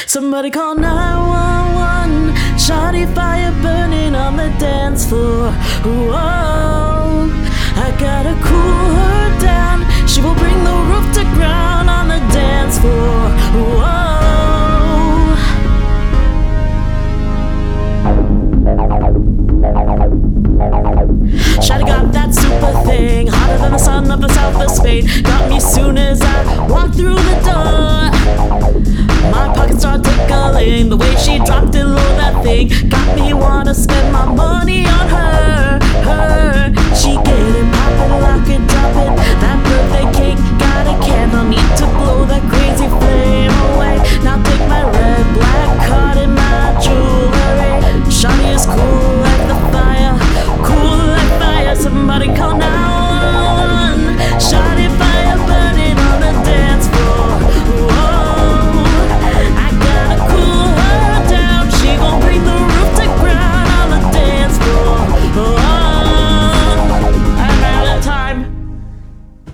Somebody call 911. Shawty fire burning on the dance floor. Whoa, I gotta cool her down. She will bring the roof to ground on the dance floor. Whoa. Shawty got that super thing, hotter than the sun of the south of Spain. Got me soon as I walked through the door. My pockets start tickling, the way she dropped it low, that thing